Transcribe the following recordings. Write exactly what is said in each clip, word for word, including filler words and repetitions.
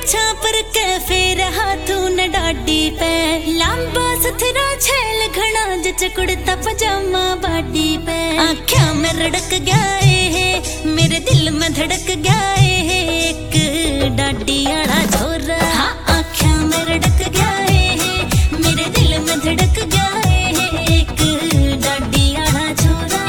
पूछा पर कैफे रहा तू न डाडी पे लंबा सथरा छैल घना जच कुड़ता पजामा बाडी पे आँखिया में रड़क गया है मेरे दिल में धड़क गया है एक डाडी आड़ा छोरा। हाँ आँखिया में रड़क गया है मेरे दिल में धड़क गया है एक डाडी आड़ा छोरा।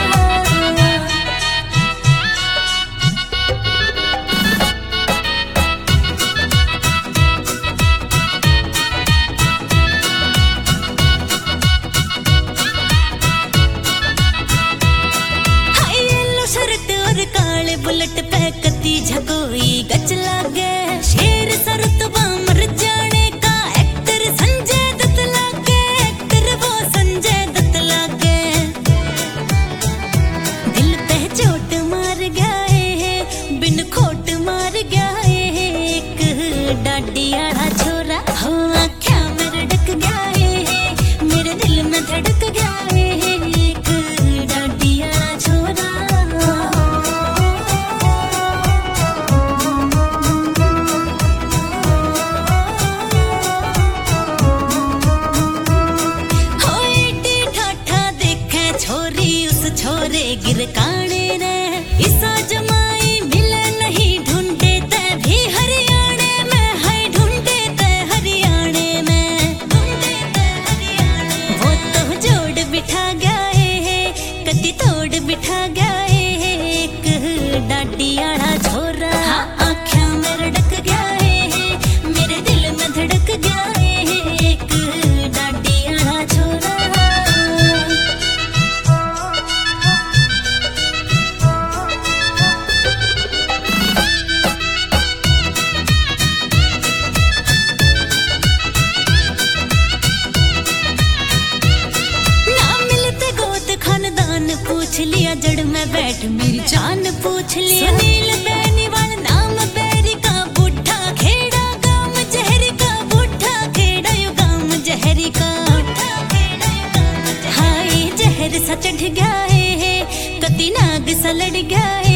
काले बुलेट पे कती झकोई गच लागे शेर सरतबा मर जाने का एक्टर संजय दत्त लागे एक्टर वो संजय दत्त लागे दिल पे चोट मार गया है बिन खोट मार गया है एक डाडी आड़ा छोरा। हो आँखिया में रड़क गया है मेरे दिल में धड़क गया है एक डाडी आड़ा छोरा। छोरे गिर काने रे इसा जमाई मिले नहीं ढूंढे ते भी हरियाणे में है ढूंढे ते हरियाणे में ढूंढे ते हरियाणे वो तो जोड़ बिठा गया है कदी तोड़ बिठा गया है एक डाडी आड़ा छोरा। हाँ आँखिया में रड़क गया है मेरे दिल में धड़क गया है एक डाडी आड़ा छोरा। पूछ लिया जड़ में बैठ मेरी जान पूछ लिया सुनील बेनीवाल नाम बैरी का बूढ़ा खेड़ा गांव जहरी का बूढ़ा खेड़ा यू गांव जहरी का हाय जहर सा चढ़ गया है कति नाग सा लड़ गया है।